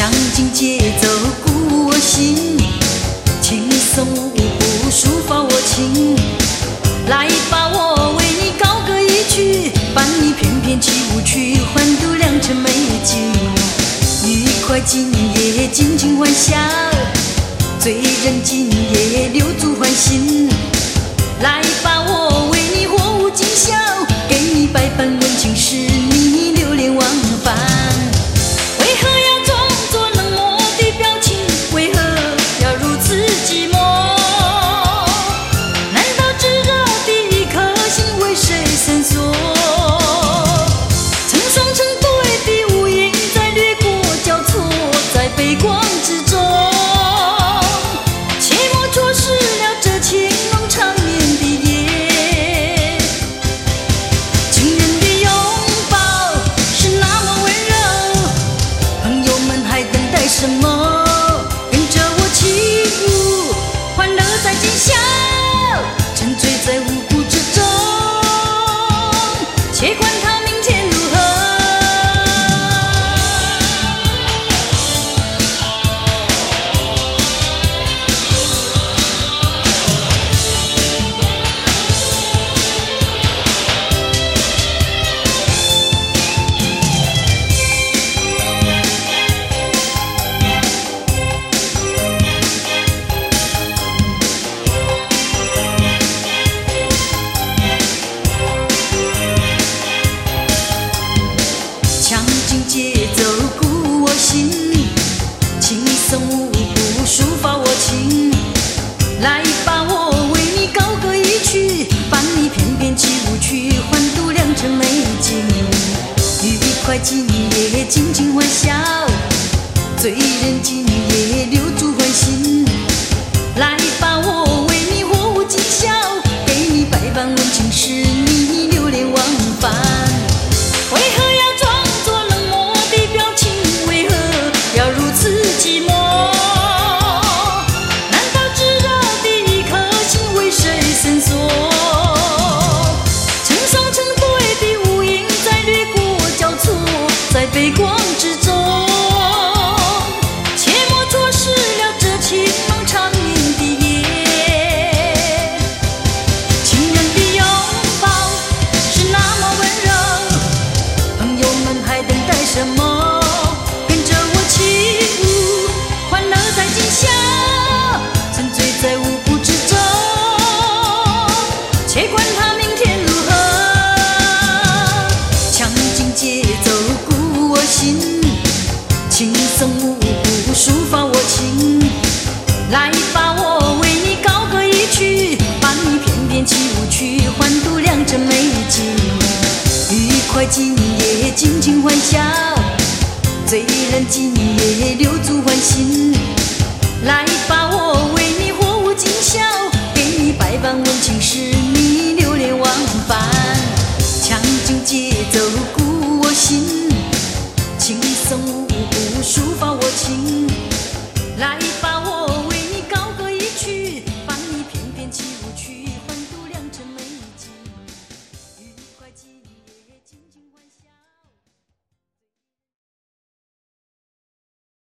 强劲节奏鼓我心，轻松舞步抒发我情。来吧，我为你高歌一曲，伴你翩翩起舞去，欢度良辰美景。愉快今夜，尽情欢笑，醉人今夜，留足欢心。来吧，我为你火舞今宵，给你百般温情，使你流连忘返。为何要装作冷漠的表情？为何要如此寂寞？难道炙热的一颗心为谁闪烁？成双成对的乌云在掠过交错在背光之中，切莫错失了这情浓长绵的夜。情人的拥抱是那么温柔，朋友们还等待什么？跟着我起舞，欢乐在今宵，沉醉在舞步之中，且管它明天如何。强劲节奏鼓我心，轻松舞步抒发我情。来吧，我为你高歌一曲，伴你翩翩起舞去，欢度良辰美景。愉快今夜，尽情欢笑，醉人今夜，留足欢心。来吧，我为你火舞今宵，给你百般温情，使你流连忘返。为何要装作冷漠的表情？为何要如此寂寞？难道炙热的一颗心为谁闪烁？成双成对的乌云在掠过交错在背光之中，切莫错失了这情浓长绵的夜。情人的拥抱是那么温柔，朋友们还等待什么？跟着我起舞，欢乐在今宵，沉醉在舞步之中，且管它明天如何。强劲节奏鼓我心，轻松舞步抒发我情。来吧，我为你高歌一曲，伴你翩翩起舞去，欢度良辰美景。愉快今夜，尽情欢笑，醉人今夜，留足欢心。来吧，我为你火舞今宵，给你百般温情，使你流连忘返。强劲节奏鼓我心，轻松舞步抒发